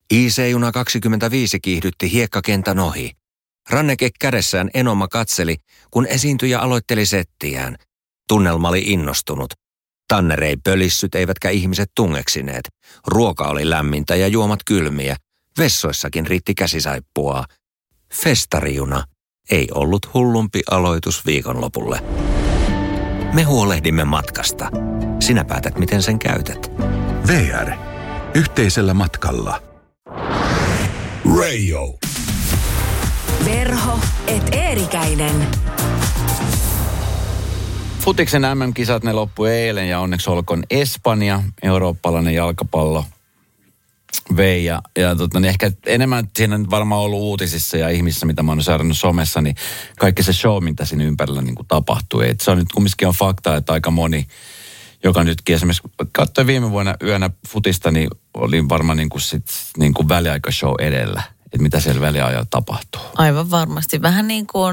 IC-juna 25 kiihdytti hiekkakentän ohi. Ranneke kädessään Enoma katseli, kun esiintyjä aloitteli settiään. Tunnelma oli innostunut. Tanner ei pölissyt eivätkä ihmiset tungeksineet. Ruoka oli lämmintä ja juomat kylmiä. Vessoissakin riitti käsisaippuaa. Festarijuna ei ollut hullumpi aloitus viikonlopulle. Me huolehdimme matkasta. Sinä päätät, miten sen käytät. VR. Yhteisellä matkalla. Radio. Verho et Eerikäinen. Futiksen MM-kisat, ne loppui eilen ja onneksi olkoon Espanja, eurooppalainen jalkapallo vei. Ja niin ehkä enemmän siinä on varmaan ollut uutisissa ja ihmisissä, mitä mä oon seurannut somessa, niin kaikki se show, mitä siinä ympärillä niin kuin tapahtui. Et se on nyt kumminkin on fakta, että aika moni, joka nytkin esimerkiksi katsoi viime vuonna yönä futista, niin oli varmaan niin kuin väliaikashow edellä. Että mitä siellä väliajalla tapahtuu. Aivan varmasti. Vähän niin kuin,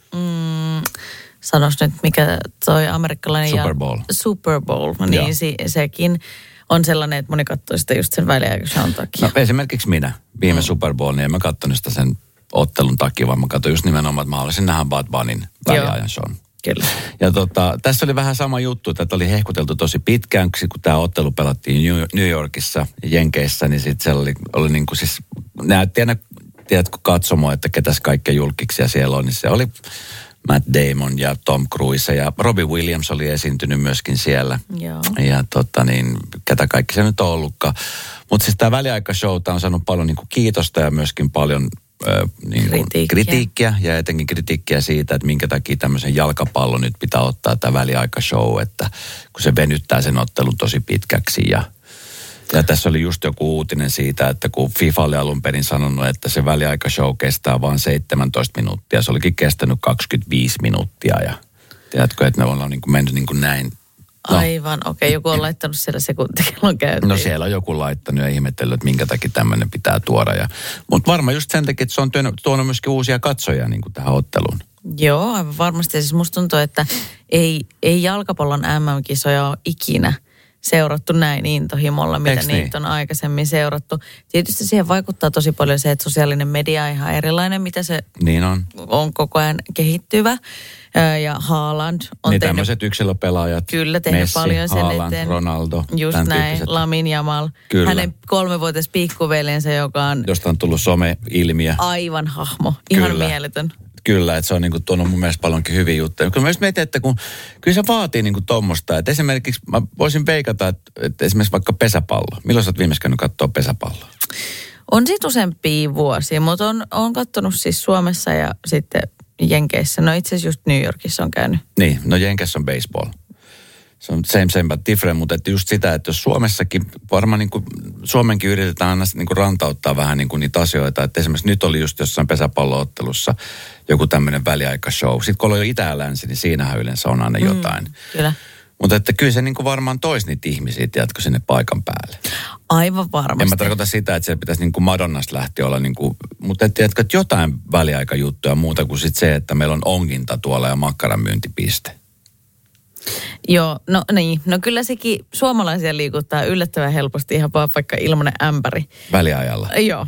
sanois nyt mikä toi amerikkalainen... Super Bowl. Niin sekin on sellainen, että moni katsoo sitä just sen väliaikashown takia. No esimerkiksi minä. Viime Super Bowl, niin en mä katsonut sitä sen ottelun takia, vaan mä katsoin just nimenomaan, että mä haluaisin nähdä Bad Bunnyn väliajan shown. Kyllä. Ja tässä oli vähän sama juttu, että oli hehkuteltu tosi pitkään, kun tämä ottelu pelattiin New Yorkissa ja Jenkeissä, niin sitten siellä oli niin kuin siis, näytti aina, tiedätkö, katsomo, että ketäs kaikkia julkiksia siellä on, niin se oli Matt Damon ja Tom Cruise ja Robbie Williams oli esiintynyt myöskin siellä. Joo. Ja ketä kaikki se nyt on ollutkaan. Mutta siis tämä väliaikashow on saanut paljon niin kuin kiitosta ja myöskin paljon kritiikkiä ja etenkin kritiikkiä siitä, että minkä takia tämmöisen jalkapallon nyt pitää ottaa tämä väliaikashow, että kun se venyttää sen ottelun tosi pitkäksi ja tässä oli just joku uutinen siitä, että kun FIFA oli alun perin sanonut, että se väliaikashow kestää vain 17 minuuttia, se olikin kestänyt 25 minuuttia ja tiedätkö, että ne ollaan niin kuin mennyt niin kuin näin. No. Aivan, okei. Joku on laittanut siellä sekuntikellon käyntiin. No siellä on joku laittanut ja ihmetellyt, että minkä takia tämmöinen pitää tuoda. Mutta varmaan just sen takia, että se on tuonut myöskin uusia katsojia niin kuin tähän otteluun. Joo, aivan varmasti. Ja siis musta tuntuu, että ei jalkapallon MM-kisoja ole ikinä seurattu näin intohimolla, mitä niitä on aikaisemmin seurattu. Tietysti siihen vaikuttaa tosi paljon se, että sosiaalinen media on ihan erilainen, mitä se niin on koko ajan kehittyvä. Ja Haaland on niin tehnyt... tämmöiset yksilöpelaajat. Kyllä, tehnyt Messi, paljon sen Haaland, eteen. Ronaldo. Just näin, Lamine Yamal. Kyllä. Hänen 3-vuotias pikkuveljensä, joka on... Josta on tullut some-ilmiö. Aivan hahmo, ihan Kyllä. mieletön. Kyllä, että se on niin kuin tuonut mun mielestä paljonkin hyviä juttuja. Kyllä mä just mietin, että kyllä se vaatii niin kuin tommoista. Että esimerkiksi mä voisin veikata, että esimerkiksi vaikka pesäpallo. Milloin sä oot viimeis käynyt katsoa pesäpalloa? On sit useampia vuosia, mutta on katsonut siis Suomessa ja sitten Jenkeissä. No itse asiassa just New Yorkissa on käynyt. Niin, no Jenkeissä on baseball. Se on same but different, mutta että just sitä, että jos Suomessakin, varmaan niin kuin Suomenkin yritetään aina niin kuin rantauttaa vähän niin kuin niitä asioita, että esimerkiksi nyt oli just jossain pesäpalloottelussa joku tämmöinen väliaikashow. Sitten kun oli jo itä ja länsi, niin siinähän yleensä on aina jotain. Kyllä. Mutta että kyllä se niin kuin varmaan toisi niitä ihmisiä, tiedätkö, sinne paikan päälle. Aivan varmasti. En mä tarkoita sitä, että se pitäisi niin kuin Madonnasta lähteä olla, niin kuin, mutta tiedätkö, että jotain väliaikajuttuja muuta kuin sit se, että meillä on onginta tuolla ja makkaran myyntipiste. Joo, no niin. No kyllä sekin suomalaisia liikuttaa yllättävän helposti ihan vaikka ilmanen ämpäri. Väliajalla. Joo.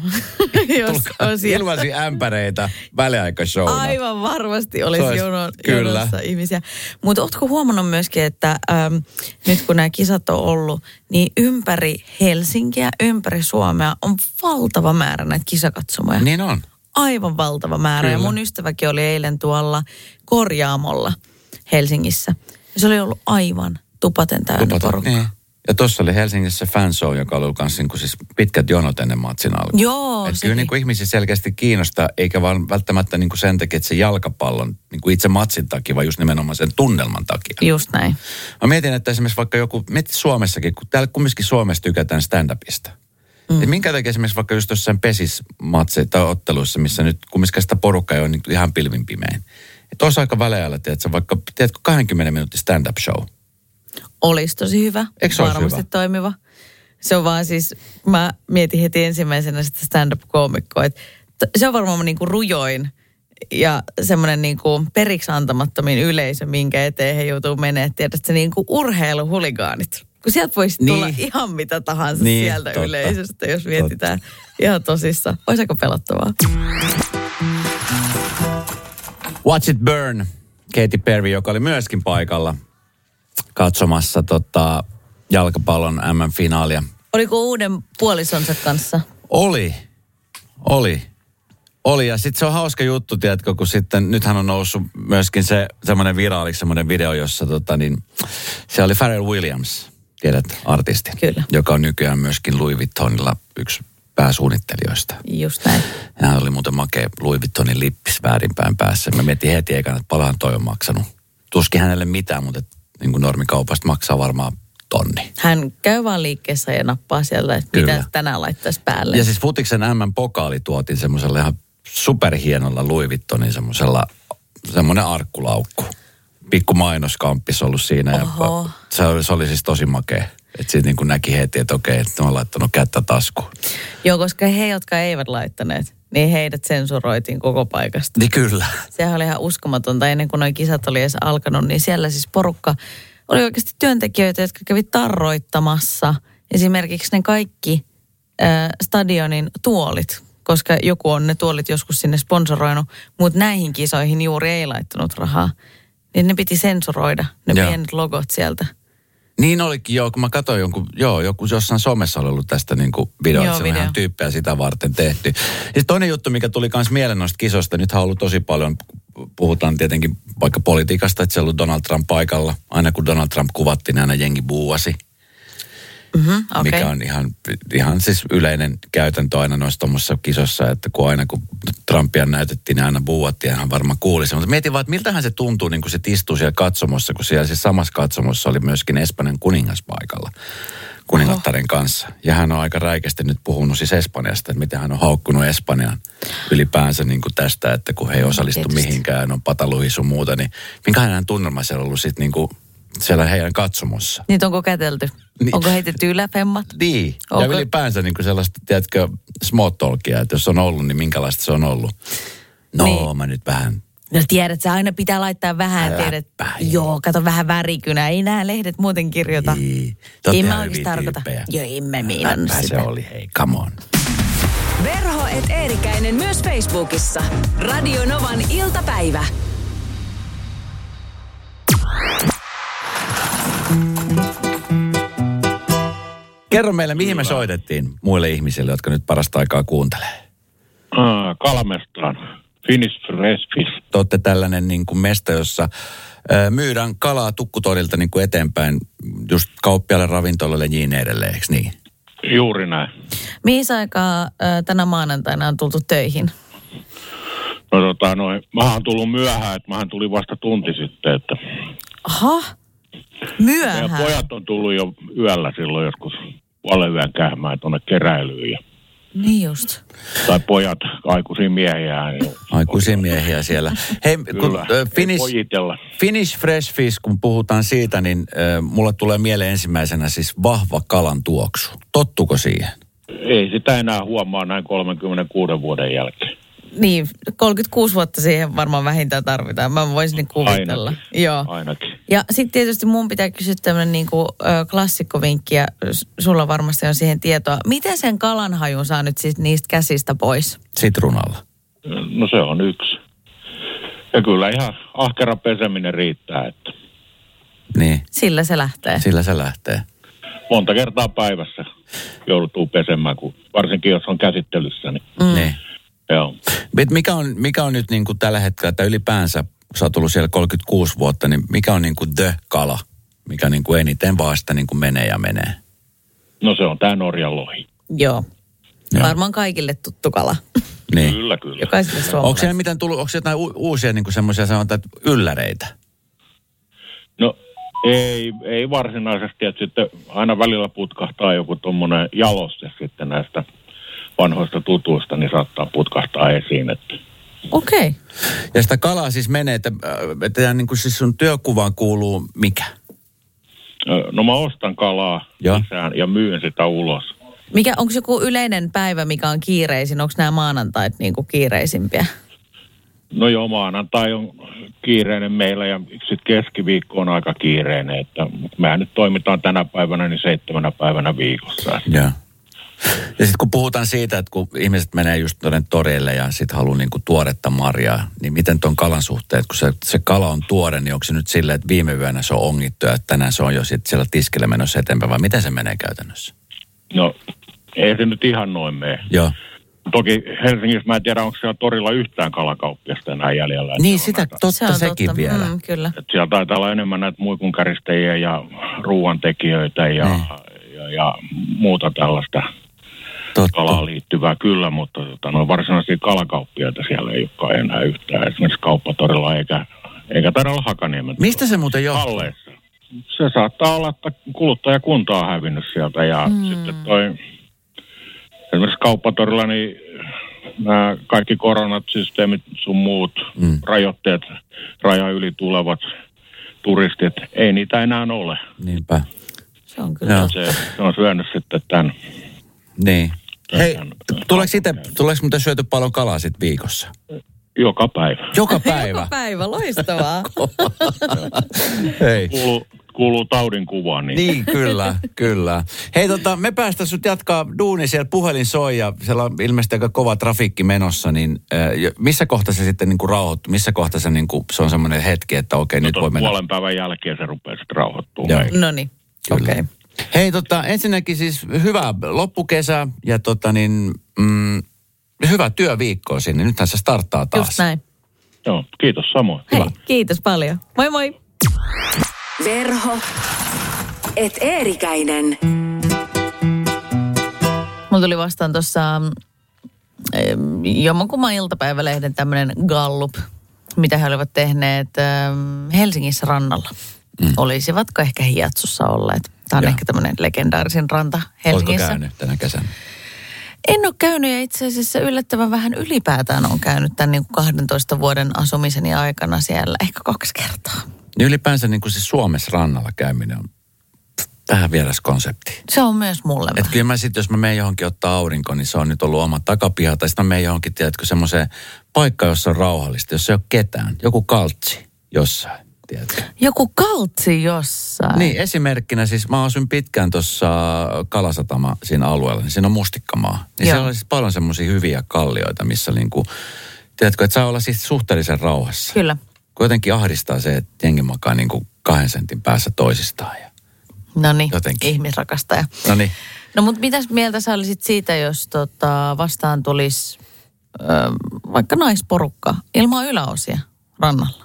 Ilmaisia ämpäreitä väliaikashowna. Aivan varmasti olisi jonossa ihmisiä. Mutta ootko huomannut myöskin, että nyt kun nämä kisat on ollut, niin ympäri Helsinkiä, ympäri Suomea on valtava määrä näitä kisakatsomoja. Niin on. Aivan valtava määrä. Kyllä. Ja mun ystäväkin oli eilen tuolla Korjaamolla Helsingissä. Se oli ollut aivan tupaten täynnä porukkaa. Niin. Ja tuossa oli Helsingissä fanshow, joka oli myös niin siis pitkät jonot ennen matsin alkuun. Joo. Kyllä niin kuin ihmisiä selkeästi kiinnostaa, eikä vaan välttämättä niin kuin sen takia, että se jalkapallon niin kuin itse matsin takia, vaan just nimenomaan sen tunnelman takia. Just näin. Mä mietin, että esimerkiksi vaikka mietit Suomessakin, kun täällä kumminkin Suomessa tykätään stand-upista. Että minkä takia esimerkiksi vaikka just jossain pesismatseissa tai otteluissa, missä nyt kumminkin sitä porukkaa ei ole niin ihan pilvin pimein. Että olisi aika väleällä, vaikka 20 minuutin stand-up show. Olisi tosi hyvä. Eikö se varmasti hyvä? Toimiva. Se on vaan siis, mä mietin heti ensimmäisenä sitä stand-up-koomikkoa, että se on varmaan niin kuin rujoin ja semmoinen niin kuin periksi antamattomin yleisö, minkä eteen he joutuu menemään. Tiedätkö, se niin kuin urheiluhuligaanit. kun sieltä voisi tulla ihan mitä tahansa sieltä totta. Yleisöstä, jos mietitään ihan tosissaan. Olisi aika pelottavaa. Watch It Burn, Katy Perry, joka oli myöskin paikalla katsomassa jalkapallon MM-finaalia. Oliko uuden puolisonsa kanssa? Oli. Ja sitten se on hauska juttu, tiedätkö, kun sitten, nythän on noussut myöskin semmoinen viraaliksi semmoinen video, jossa se oli Pharrell Williams, tiedät, artisti. Kyllä. Joka on nykyään myöskin Louis Vuittonilla yksi pääsuunnittelijoista. Just näin. Ja hän oli muuten makea Louis Vuittonin lippis väärinpäin päässä. Mä mietin heti ekana, että paljonhan toi on maksanut. Tuskin hänelle mitään, mutta niin kuin normikaupasta maksaa varmaan 1 000. Hän käy vaan liikkeessä ja nappaa sieltä, että mitä tänään laittaisi päälle. Ja siis futiksen MM-pokaali tuotiin semmoisella ihan superhienolla Louis Vuittonin semmoinen arkkulaukku. Pikku mainoskampis ollut siinä. Oho. Ja se oli siis tosi makea. Että siitä niin kuin näki heti, että okei, että on laittanut kättä taskuun. Joo, koska he, jotka eivät laittaneet, niin heidät sensuroitiin koko paikasta. Niin kyllä. Sehän oli ihan uskomatonta. Ennen kuin nuo kisat oli edes alkanut, niin siellä siis porukka oli oikeasti työntekijöitä, jotka kävi tarroittamassa esimerkiksi ne kaikki stadionin tuolit, koska joku on ne tuolit joskus sinne sponsoroinut, mutta näihin kisoihin juuri ei laittanut rahaa. Niin ne piti sensuroida, ne pienet logot sieltä. Niin olikin joo, kun mä katsoin joku jossain somessa oli ollut tästä niinku videoita, se on ihan tyyppejä sitä varten tehty. Ja toinen juttu, mikä tuli myös mieleen noista kisoista, nythän on ollut tosi paljon, puhutaan tietenkin vaikka politiikasta, että siellä on Donald Trump paikalla. Aina kun Donald Trump kuvattiin, niin aina jengi buuasi. Okay. Mikä on ihan siis yleinen käytäntö aina noissa tuommoisissa kisossa, että kun Trumpia näytettiin, niin aina buuattiin ja hän varmaan kuuli sen. Mutta mietin vaan, että miltähän se tuntuu, niin kun se istuu siellä katsomossa, kun siellä siis samassa katsomossa oli myöskin Espanjan kuningas paikalla kuningattaren kanssa. Ja hän on aika räikeästi nyt puhunut siis Espanjasta, että miten hän on haukkunut Espanjan ylipäänsä niin kuin tästä, että kun he ei osallistu mihinkään, on pataluhisu muuta, niin minkälainen tunnelma siellä on ollut sitten niin kuin siellä heidän katsomossa. Niitä onko kätelty? Niin. Onko heitetty yläfemmat? Niin. Ja ylipäänsä niin kuin sellaista, tiedätkö, small talkia, että jos on ollut, niin minkälaista se on ollut. No, niin. Mä nyt vähän. No tiedät, sä aina pitää laittaa vähän, tiedät. Joo, kato vähän värikynä. Ei nämä lehdet muuten kirjoita. Niin. Ei mä oikeasti tarkoita. Joo, ei mä miinannut sitä. Se oli, hei, come on. Verho et Eerikäinen myös Facebookissa. Radio Novan iltapäivä. Kerro meille, mihin me soitettiin muille ihmisille, jotka nyt parasta aikaa kuuntelee. Kalamestaan. Finnish Fresh Fish. Te olette tällainen niin kuin mesta, jossa myydään kalaa tukkutorilta niin kuin eteenpäin just kauppiaille, ravintoloille ja niin edelleen, eikö niin? Juuri näin. Mihin aikaa tänä maanantaina on tultu töihin? Mähän on tullut myöhään, että mähän tulin vasta tunti sitten, että. Aha, myöhään. Ja pojat on tullut jo yöllä silloin joskus puolen käymään tuonne keräilyyn. Ja niin just. Tai pojat, aikuisia miehiä. Aikuisia miehiä siellä. Hei, kun Finnish Fresh Fish, kun puhutaan siitä, niin mulle tulee mieleen ensimmäisenä siis vahva kalan tuoksu. Tottuko siihen? Ei sitä enää huomaa näin 36 vuoden jälkeen. Niin, 36 vuotta siihen varmaan vähintään tarvitaan. Mä voisin niin kuvitella. Ainakin. Joo. Ainakin. Ja sitten tietysti mun pitää kysyä tämmöinen niin kuin klassikkovinkki, ja sulla varmasti on siihen tietoa. Miten sen kalanhajun saa nyt siis niistä käsistä pois? Sitruunalla. No se on yksi. Ja kyllä ihan ahkera peseminen riittää, että. Niin. Sillä se lähtee. Sillä se lähtee. Monta kertaa päivässä joutuu pesemään, varsinkin jos on käsittelyssä. Niin. Joo. Mikä on nyt niin kuin tällä hetkellä, että ylipäänsä, kun sä oot ollut siellä 36 vuotta, niin mikä on niin kuin the-kala, mikä niin kuin eniten vaan sitä niin kuin menee ja menee? No se on tää Norjan lohi. Joo. Varmaan kaikille tuttu kala. Niin. Kyllä. Jokaiselle suomalaiselle. Onko siellä mitään tullut, onko jotain uusia niin kuin semmoisia sanotaan, että ylläreitä? No ei varsinaisesti, että sitten aina välillä putkahtaa joku tommonen jaloste sitten näistä vanhoista tutuista, niin saattaa putkahtaa esiin. Okei. Ja sitä kalaa siis menee, että niin kuin siis sun työkuvaan kuuluu mikä? No mä ostan kalaa sisään ja myyn sitä ulos. Onko joku yleinen päivä, mikä on kiireisin? Onko nämä maanantait niin kuin kiireisimpiä? No joo, maanantai on kiireinen meillä ja sitten keskiviikko on aika kiireinen, että mehän nyt toimitaan tänä päivänä niin 7 päivänä viikossa. Joo. Ja sitten kun puhutaan siitä, että kun ihmiset menee just tuonne torille ja sitten haluaa niinku tuoretta marjaa, niin miten tuon kalan suhteen, kun se kala on tuore, niin onko se nyt silleen, että viime yönä se on ongittu ja tänään se on jo sitten siellä tiskille menossa eteenpäin, vai miten se menee käytännössä? No, ei se nyt ihan noin mene. Joo. Toki Helsingissä mä en tiedä, onko siellä torilla yhtään kalakauppiasta enää jäljellä. Niin, sitä sekin vielä. Kyllä. Että siellä taitaa olla enemmän näitä muikunkäristäjiä ja ruoantekijöitä ja muuta tällaista kalaan liittyvää kyllä, mutta varsinaisia kalakauppiaita siellä ei olekaan enää yhtään. Esimerkiksi kauppatorilla eikä taida olla Hakaniemen. Mistä se muuten johtuu? Halleissa. Se saattaa olla, että kuluttajakunta on hävinnyt sieltä ja sitten esimerkiksi kauppatorilla niin nämä kaikki koronat, systeemit sun muut rajoitteet, raja yli tulevat turistit, ei niitä enää ole. Niinpä. Se on kyllä. Se on syönyt sitten tämän. Niin. Hei, tuleeko muuten syöty paljon kalaa sit viikossa? Joka päivä. Joka päivä? Joka päivä, loistavaa. Hei. Kuuluu taudin kuvaan. Niin, kyllä. Hei, me päästään sut jatkaa duuni, siellä puhelin soi ja siellä on ilmeisesti aika kova trafiikki menossa, niin missä kohtaa se sitten niinku rauhoittuu? Missä kohtaa se, niinku, se on semmoinen hetki, että okei, nyt voi mennä? Puolen päivän jälkeen se rupeaa sitten rauhoittumaan. No niin, okei. Hei, ensinnäkin siis hyvää loppukesää ja hyvää työviikkoa sinne. Nythän se starttaa taas. Just näin. Joo, kiitos samoin. Hei, Hyvä. kiitos paljon. Moi moi. Verho et Eerikäinen. Mulla tuli vastaan tuossa jommankumman iltapäivälehden tämmöinen gallup, mitä he olivat tehneet Helsingissä rannalla. Olisivatko ehkä Hiatsussa olleet? Tämä on ehkä tämmöinen legendaarisin ranta Helsingissä. Oletko käynyt tänä kesänä? En ole käynyt ja itse asiassa yllättävän vähän ylipäätään on käynyt tämän niin kuin 12 vuoden asumiseni aikana siellä. Ehkä 2 kertaa. Niin ylipäänsä niin kuin se Suomessa rannalla käyminen on vähän vieras konsepti. Se on myös mulle vähän. Että kyllä mä sitten, jos mä menen johonkin ottaa aurinko, niin se on nyt ollut oma takapiha. Tai sitten mä menen johonkin, tiedätkö, semmoiseen paikkaan, jossa on rauhallista, jossa ei ole ketään. Joku kaltsi jossain, tiedätkö? Joku kaltsi jossain? Niin, esimerkkinä siis mä asun pitkään tuossa Kalasatama siinä alueella, niin siinä on mustikkamaa. Niin siellä oli siis paljon semmoisia hyviä kallioita, missä niinku, tiedätkö, että saa olla siis suhteellisen rauhassa. Kyllä. Kun jotenkin ahdistaa se, että jengi makaa niinku 2 sentin päässä toisistaan. Noniin, ihmisrakastaja. Noniin. No mutta mitäs mieltä sä olisit siitä, jos vastaan tulisi vaikka naisporukka ilman yläosia rannalla?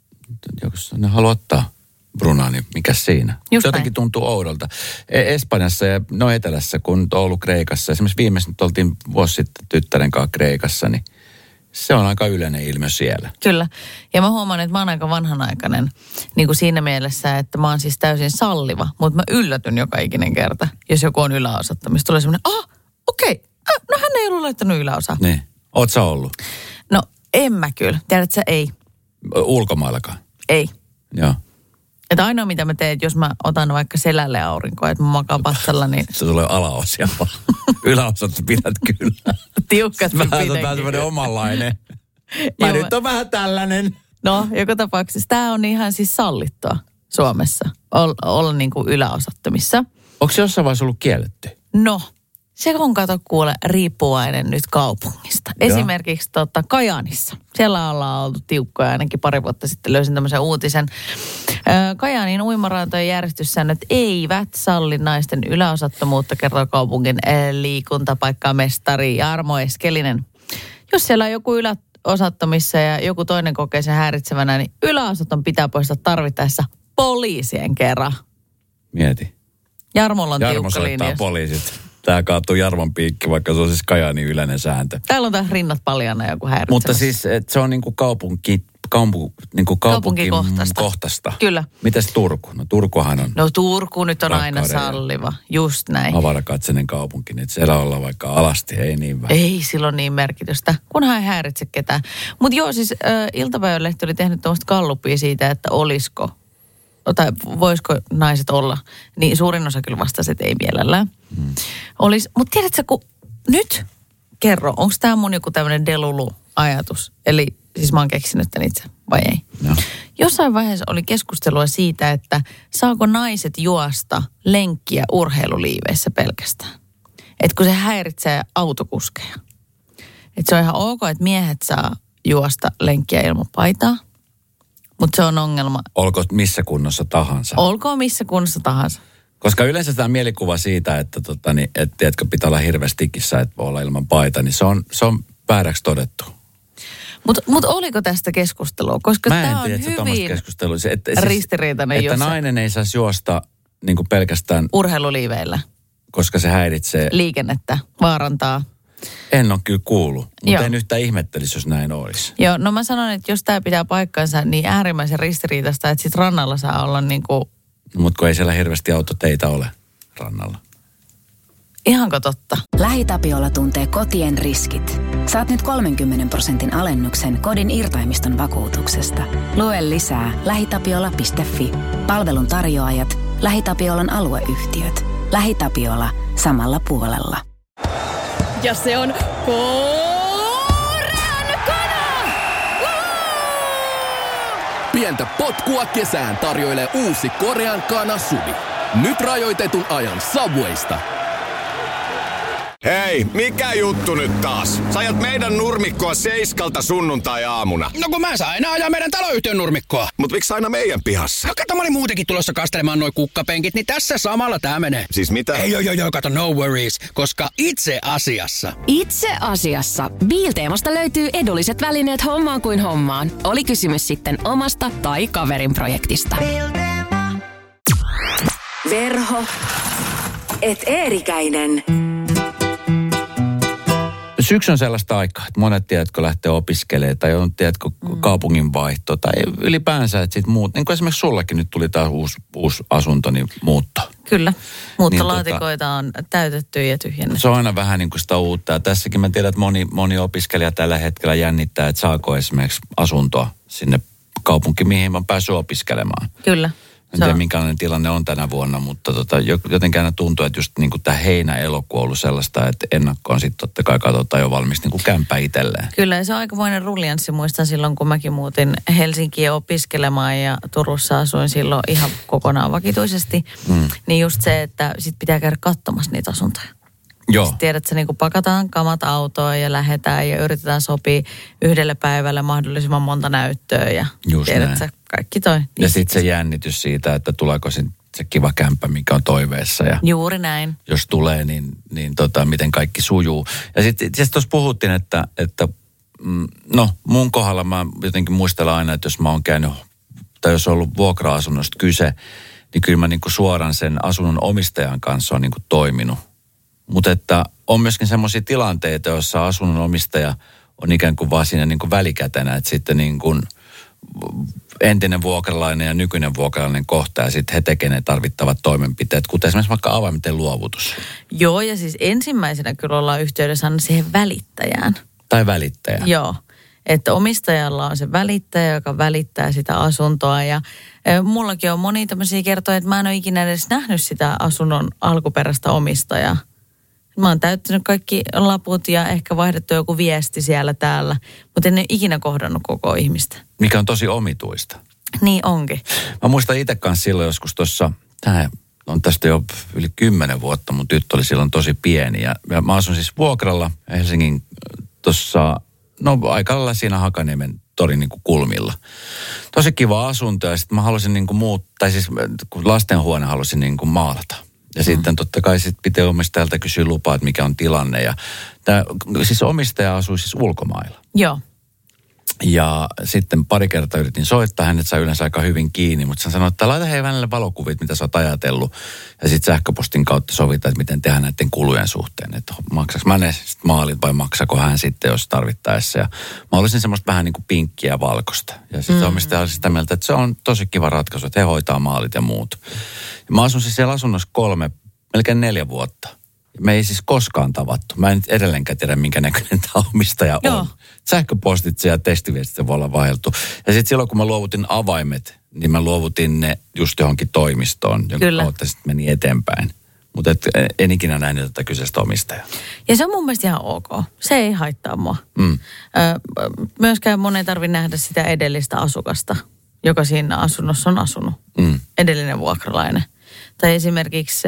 Jos ne haluaa ottaa brunaa, niin mikä siinä? Just jotenkin näin. tuntuu oudolta. Espanjassa ja etelässä, kun on ollut Kreikassa. Esimerkiksi viimeisen nyt oltiin vuosi sitten tyttären kanssa Kreikassa, niin se on aika yleinen ilmiö siellä. Kyllä. Ja mä huomaan, että mä oon aika vanhanaikainen niin kuin siinä mielessä, että mä oon siis täysin salliva. Mutta mä yllätyn joka ikinen kerta, jos joku on yläosattamista. Tulee semmoinen, okei. No hän ei ollut laittanut yläosaa. Niin. Oot sä ollut? No en mä kyllä. Tiedätkö sä, ei. Ulkomaillakaan? Ei. Joo. Että ainoa mitä mä teen, että jos mä otan vaikka selälle aurinkoa, että mä makaan patsalla, niin... Se tulee alaosia vaan. Yläosat pidät kyllä. Tiukkat mä pidänkin. Vähän semmoinen omanlainen. Mä nyt on vähän tällainen. No, joka tapauksessa tämä on ihan siis sallittua Suomessa olla niin kuin yläosattomissa. Onko se jossain vaiheessa ollut kielletty? No, se on kato kuule riippuvainen nyt kaupungista. Ja. Esimerkiksi Kajaanissa. Siellä ollaan oltu tiukkoja, ainakin 2 vuotta sitten löysin tämmöisen uutisen. Kajaanin uimarantojen järjestyssäännöt eivät salli naisten yläosattomuutta, kertoo kaupungin liikuntapaikkamestari Jarmo Eskelinen. Jos siellä on joku yläosattomissa ja joku toinen kokee sen häiritsevänä, niin yläosaton pitää poistaa tarvittaessa poliisien kerran. Mieti. Jarmolla on Jarmo tiukka linja. soittaa poliisit. Tää kaatuu Jarmon piikki, vaikka se on siis Kajaanin yleinen sääntö. Täällä on taas rinnat paljana joku häiritsemässä. Mutta siis se on niinku kaupunkikohtaista. Kyllä. Mites Turku? No Turkuhan on No Turku nyt on aina rakkauden salliva, just näin. avarakatseinen kaupunki, niin siellä ollaan vaikka alasti, ei niin vähän. Ei silloin niin merkitystä, kunhan ei häiritse ketään. Mutta joo, siis iltapäivälehti oli tehnyt tuommoista gallupia siitä, että olisiko, tai voisiko naiset olla. Niin suurin osa kyllä vastasi, että ei mielellään. Mutta tiedätkö, kun nyt kerro, onko tämä mun joku tämmöinen delulu-ajatus? Eli siis mä oon keksinyt tämän itse, vai ei? No. Jossain vaiheessa oli keskustelua siitä, että saako naiset juosta lenkkiä urheiluliiveissä pelkästään. Että kun se häiritsee autokuskeja. Että se on ihan ok, että miehet saa juosta lenkkiä ilman paitaa, mutta se on ongelma. Olkoon missä kunnossa tahansa. Olkoon missä kunnossa tahansa. Koska yleensä tämä mielikuva siitä, että tiedätkö, pitää olla hirveästi tikissä, että voi olla ilman paita, niin se on vääräksi todettu. Mutta oliko tästä keskustelua? Koska tämä on hyvin ristiriitainen että nainen ei saisi juosta niin kuin pelkästään urheiluliiveillä. Koska se häiritsee liikennettä, vaarantaa. En ole kyllä kuullut, mutta en yhtään ihmettelisi, jos näin olisi. Joo, no mä sanon, että jos tämä pitää paikkansa, niin äärimmäisen ristiriitaista, että sit rannalla saa olla niin kuin... Mutta kun ei siellä hirveästi autoteitä ole rannalla. Ihanko totta? LähiTapiola tuntee kotien riskit. Saat nyt 30% alennuksen kodin irtaimiston vakuutuksesta. Lue lisää lähitapiola.fi. Palvelun tarjoajat, LähiTapiolan alueyhtiöt. LähiTapiola samalla puolella. Ja se on Korean kana! Pientä potkua kesään tarjoilee uusi Korean kana Subi. Nyt rajoitetun ajan Subwaysta. Hei, mikä juttu nyt taas? Sä ajat meidän nurmikkoa 7 sunnuntai-aamuna. No kun mä saan aina ajaa meidän taloyhtiön nurmikkoa. Mut miksi aina meidän pihassa? No kato, mä olin muutenkin tulossa kastelemaan noi kukkapenkit, niin tässä samalla tää menee. Siis mitä? Ei, kato, no worries, koska itse asiassa Biilteemasta löytyy edulliset välineet hommaan kuin hommaan. Oli kysymys sitten omasta tai kaverin projektista. Verho. Et Eerikäinen. Syksy on sellaista aikaa, että monet tiedätkö lähtee opiskelemaan tai on tiedätkö kaupunginvaihto tai ylipäänsä, että sit muut. Niin kuin esimerkiksi sullekin nyt tuli taas uusi asunto, niin muutto. Kyllä. Muuttolaatikoita on täytetty ja tyhjennetty. Se on aina vähän niin kuin sitä uutta. Ja tässäkin mä tiedän, että moni opiskelija tällä hetkellä jännittää, että saako esimerkiksi asuntoa sinne kaupunkiin, mihin mä oon päässyt opiskelemaan. Kyllä. En tiedä, minkälainen tilanne on tänä vuonna, mutta jotenkin aina tuntuu, että just niin kuin tämä heinä-elokuu on ollut sellaista, että ennakkoon sitten totta kai katsotaan jo valmis niin kuin kämpä itselleen. Kyllä, ja se on aikamoinen ruljanssi. Muistan silloin, kun mäkin muutin Helsinkiin opiskelemaan ja Turussa asuin silloin ihan kokonaan vakituisesti. Niin just se, että sit pitää käydä katsomassa niitä asuntoja. Joo. Sitten tiedät, että niin kuin pakataan kamat autoon ja lähdetään ja yritetään sopia yhdelle päivälle mahdollisimman monta näyttöä ja just tiedät sä kaikki toi. Ja sitten se jännitys siitä, että tuleeko se kiva kämppä, mikä on toiveessa. Ja juuri näin. Jos tulee, niin miten kaikki sujuu. Ja sitten tuossa puhuttiin, että mun kohdalla mä jotenkin muistelen aina, että jos mä oon käynyt, tai jos on ollut vuokra-asunnosta kyse, niin kyllä mä niin kuin suoraan sen asunnon omistajan kanssa on niin kuin toiminut. Mutta että on myöskin semmoisia tilanteita, joissa asunnon omistaja on ikään kuin vaan siinä niin kuin välikätenä, että sitten niin kuin entinen vuokralainen ja nykyinen vuokralainen kohtaa ja sitten he tekevät ne tarvittavat toimenpiteet, kuten esimerkiksi vaikka avaimiten luovutus. Joo, ja siis ensimmäisenä kyllä ollaan yhteydessä aina siihen välittäjään. Tai välittäjä. Joo, että omistajalla on se välittäjä, joka välittää sitä asuntoa ja mullakin on moni tämmöisiä kertoja, että mä en ole ikinä edes nähnyt sitä asunnon alkuperäistä omistajaa. Mä oon täyttänyt kaikki laput ja ehkä vaihdettu joku viesti siellä täällä, mutta en ole ikinä kohdannut koko ihmistä. Mikä on tosi omituista. Niin onkin. Mä muistan itse kanssa silloin joskus tuossa, tämä on tästä jo yli 10 vuotta, mun tyttö oli silloin tosi pieni. Ja mä asun siis vuokralla Helsingin tuossa, aika lailla siinä Hakaniemen torin niin kuin kulmilla. Tosi kiva asunto ja sitten mä halusin niin kuin kun lastenhuone halusin niin kuin maalata. Ja sitten totta kai pitää omistajalta kysyä lupaa, että mikä on tilanne. Ja siis omistaja asuu siis ulkomailla. Joo. Ja sitten pari kertaa yritin soittaa, hänet sai yleensä aika hyvin kiinni, mutta hän sanoi, että laita hei välillä valokuvit, mitä sä oot ajatellut. Ja sitten sähköpostin kautta sovitaan, että miten tehdään näiden kulujen suhteen. Että maksaks mä ne maalit vai maksako hän sitten, jos tarvittaessa. Ja mä olisin semmoista vähän niin kuin pinkkiä ja valkoista. Ja sitten omistaja oli sitä mieltä, että se on tosi kiva ratkaisu, että he hoitaa maalit ja muut. Ja mä asun siis siellä asunnossa melkein 4 vuotta. Me ei siis koskaan tavattu. Mä en edelleenkään tiedä, minkä näköinen tämä omistaja on. Sähköpostitse ja tekstiviestitse voi olla vaihdeltu. Ja sitten silloin, kun mä luovutin avaimet, niin mä luovutin ne just johonkin toimistoon, jonka kautta sitten meni eteenpäin. Mutta en ikinä nähnyt tätä kyseistä omistajaa. Ja se on mun mielestä ihan ok. Se ei haittaa mua. Myöskään mun ei tarvitse nähdä sitä edellistä asukasta, joka siinä asunnossa on asunut. Edellinen vuokralainen. Tai esimerkiksi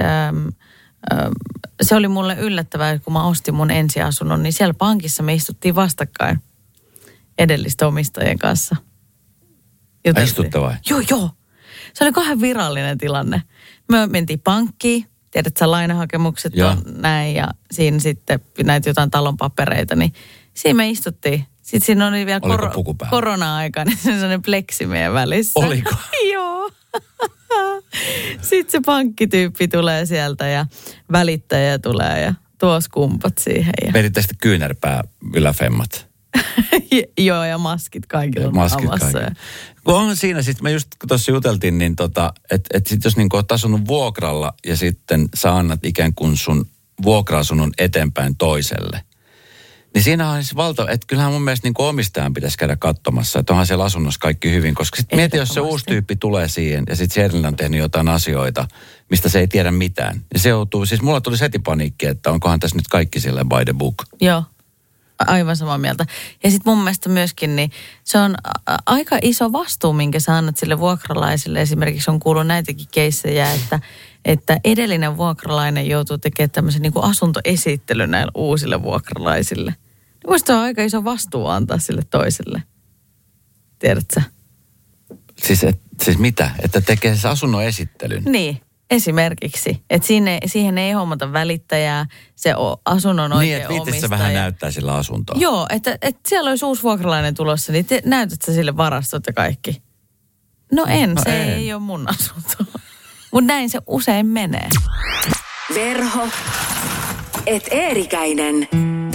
se oli mulle yllättävää, kun mä ostin mun ensiasunnon, niin siellä pankissa me istuttiin vastakkain edellisten omistajien kanssa. Istutte vai? Joo. Se oli kahden virallinen tilanne. Me mentiin pankkiin, tiedät sä lainahakemukset on näin ja siinä sitten näitä jotain talon papereita, niin siinä me istuttiin. Sitten siinä oli vielä korona-aika, niin se on sellainen pleksi meidän välissä. Oliko? Joo. Sitten se pankkityyppi tulee sieltä ja välittäjä tulee ja tuo skumpat siihen. Ja... Veditte sitten kyynärpää yläfemmat. Joo, ja maskit kaikilla on omassa. Kun on siinä sitten, me just tuossa juteltiin, niin että sitten jos niin olet asunut vuokralla ja sitten sä annat ikään kuin sun vuokra-asunnon eteenpäin toiselle, niin siinä on siis että kyllähän mun mielestä niin omistajan pitäisi käydä katsomassa, että onhan siellä asunnossa kaikki hyvin, koska sitten mieti, jos se uusi tyyppi tulee siihen ja sitten se edellinen on tehnyt jotain asioita, mistä se ei tiedä mitään. Ja se joutuu, siis mulla tuli heti paniikki, että onkohan tässä nyt kaikki silleen by the book. Joo. Aivan samaa mieltä. Ja sitten mun mielestä myöskin, niin se on aika iso vastuu, minkä sä annat sille vuokralaiselle. Esimerkiksi on kuullut näitäkin keissejä, että edellinen vuokralainen joutuu tekemään tämmöisen niin kuin asuntoesittelyn näille uusille vuokralaisille. Musta se on aika iso vastuu antaa sille toiselle. Tiedätkö? Siis mitä? Että tekee se asunnon esittelyn? Niin. Esimerkiksi. Että siihen ei hommata välittäjää, se asunnon oikea omistaja. Niin, että viitissä vähän näyttää sillä asuntoa. Joo, että siellä olisi uusi vuokralainen tulossa, niin näytät sä sille varastot ja kaikki? No en. Ei ole mun asunto. Mutta näin se usein menee. Verho et Eerikäinen.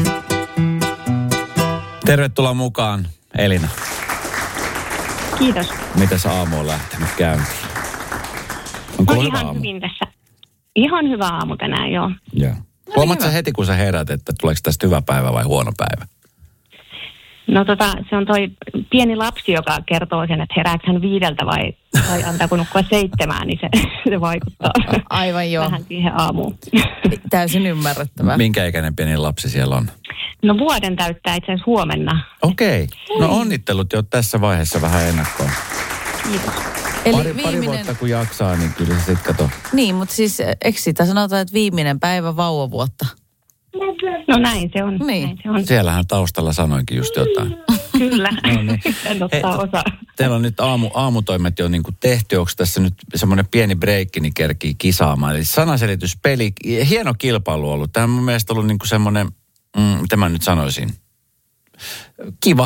Tervetuloa mukaan, Elina. Kiitos. Mitäs aamu on lähtenyt käyntiin? Onko ihan hyvin tässä. Ihan hyvä aamu tänään, joo. Huomaatko sä heti, kun sä herät, että tuleeko tästä hyvä päivä vai huono päivä? No se on toi pieni lapsi, joka kertoo sen, että herääkö hän 5 vai antaako nukkua 7, niin se vaikuttaa. Aivan joo. Vähän siihen aamuun. Täysin ymmärrettävää. Minkä ikäinen pieni lapsi siellä on? No vuoden täyttää itse asiassa huomenna. Okei. No onnittelut jo tässä vaiheessa vähän ennakkoon. Kiitos. Eli pari vuotta kun jaksaa, niin kyllä se sitten kato. Niin, mutta siis eikö sitä sanotaan, että viimeinen päivä vauvavuotta? No näin se on. Niin. Näin se on. Siellähän taustalla sanoinkin just jotain. Kyllä. No niin. En ottaa osaa. Teillä on nyt aamutoimet jo niin kuin tehty. Onko tässä nyt semmoinen pieni breikki, niin kerkii kisaamaan? Eli sanaselityspeli, hieno kilpailu ollut. Tämä on mun mielestä ollut niin kuin semmoinen, mitä mä nyt sanoisin, kiva.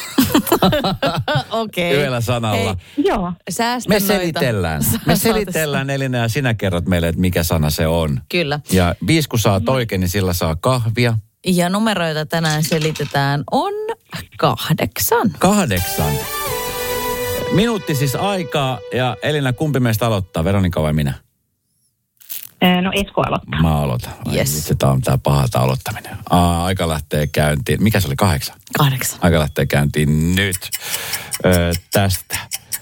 Okei. Yhdellä sanalla. Hei, joo. Me selitellään Elina ja sinä kerrot meille, että mikä sana se on. Kyllä. Ja 5 kun saat oikein, niin sillä saa kahvia. Ja numeroita tänään selitetään on 8. 8. Minuutti siis aikaa ja Elina, kumpi meistä aloittaa, Veronika vai minä? No Esko aloittaa. Mä aloitan. Yes. Tämä on pahalta aloittaminen. Aika lähtee käyntiin. Mikä se oli? 8? 8. Aika lähtee käyntiin nyt. Tästä.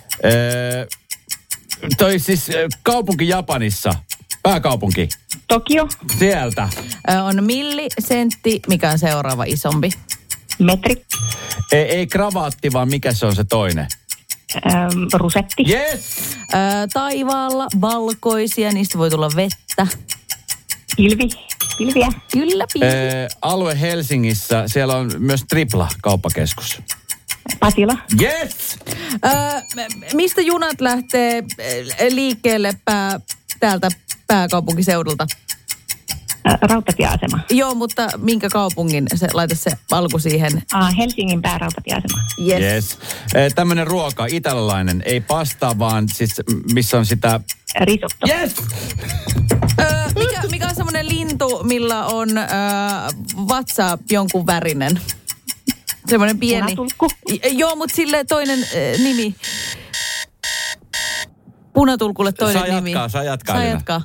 Toi siis kaupunki Japanissa. Pääkaupunki. Tokio. Sieltä. On millisentti, mikä on seuraava isompi? Metri. Ei kravaatti, vaan mikä se on se toinen? Rusetti. Yes! Taivaalla valkoisia, niistä voi tulla vettä. Pilviä. Kyllä, pilviä. Alue Helsingissä, siellä on myös Tripla kauppakeskus. Pasila. Yes! Mistä junat lähtee liikkeelle täältä pääkaupunkiseudulta? Rautatieasema. Joo, mutta minkä kaupungin? Laita se alku siihen. Helsingin päärautatieasema. Yes. Tämmöinen ruoka, italialainen, ei pasta, vaan siis missä on sitä... Risotto. Yes! Mikä on semmoinen lintu, millä on vatsa jonkun värinen? Semmoinen pieni. Punatulkku. Joo, mutta sille toinen nimi. Punatulkulle toinen nimi. Saa jatkaa.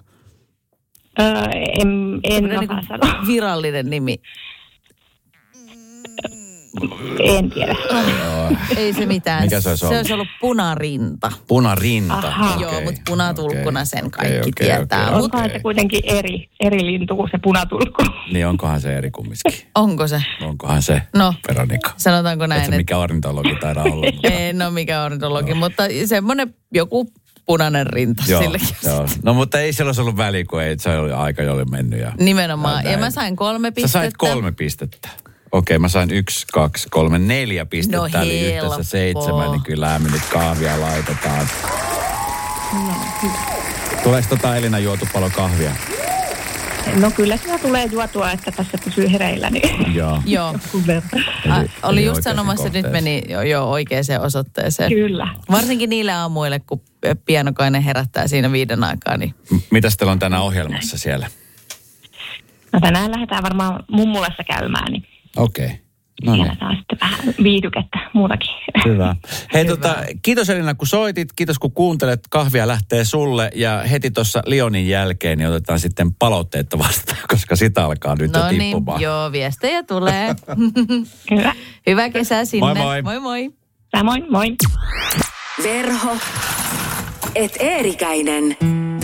En osaa sanoa. Virallinen nimi. En tiedä. Ei se mitään. Mikä se olisi ollut? Se olisi ollut punarinta. Punarinta. Aha. Joo, mutta punatulkkuna sen kaikki tietää. Okay. Onkohan se kuitenkin eri lintu kuin se punatulkku? Niin onkohan se eri kumminkin? Onko se? Onkohan se, No, Veronika? sanotaanko näin, että mikä ornitologi taidaa olla. Mutta... En ole mikä ornitologi, mutta semmoinen joku punainen rinta sillekin. Joo. No mutta ei siellä olisi ollut väliä, kun ei, se oli aika jo oli mennyt. Ja nimenomaan. Ja mä sain 3 pistettä. Sä sait 3 pistettä. Okei, mä sain 1, 2, 3, 4 pistettä. No eli yhteensä 7, niin kyllä me nyt kahvia laitetaan. No, hyvä. Tuleeko Elina juotu paljon kahvia? No kyllä sitä tulee juotua, että tässä pysyy hereillä. Niin. Joo. Oli just sanomassa, että nyt meni jo oikeaan osoitteeseen. Kyllä. Varsinkin niille aamuille, kun pienokainen herättää siinä 5 aikaa. Niin... Mitäs teillä on tänään ohjelmassa siellä? No tänään lähdetään varmaan mummulassa käymään, niin Okei. No niin. siellä saa sitten vähän viihdykettä muutakin. Hyvä. Hei kiitos Elina kun soitit, kiitos kun kuuntelet, kahvia lähtee sulle ja heti tuossa Lyonin jälkeen niin otetaan sitten palautteetta vastaan, koska sitä alkaa nyt jo tippumaan. Niin, joo, viestejä tulee. Hyvä. Hyvää kesää sinne. Moi moi. Moi moi. Samoin, moi. Verho. Et Eerikäinen.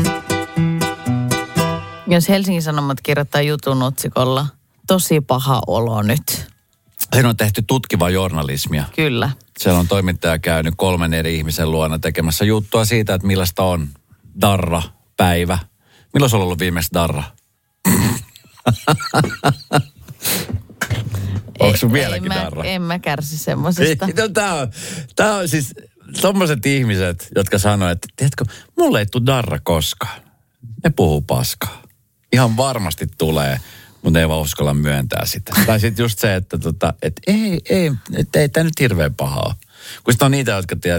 Jos Helsingin Sanomat kirjoittaa jutun otsikolla tosi paha olo nyt. Siinä on tehty tutkivaa journalismia. Kyllä. Siellä on toimittaja käynyt 3 eri ihmisen luona tekemässä juttua siitä, että millaista on darra-päivä. Milloin sulla on ollut viimeksi darra? Onko sun vieläkin darra? En mä kärsi semmosesta. Tää on siis tommoset ihmiset, jotka sanoo, että tiedätkö, mulle ei tule darra koskaan. Ne puhuu paskaa. Ihan varmasti tulee, mutta ei vaan uskalla myöntää sitä. Tai sitten just se, että ei tämä nyt hirveän paha ole. Kun sitten on niitä,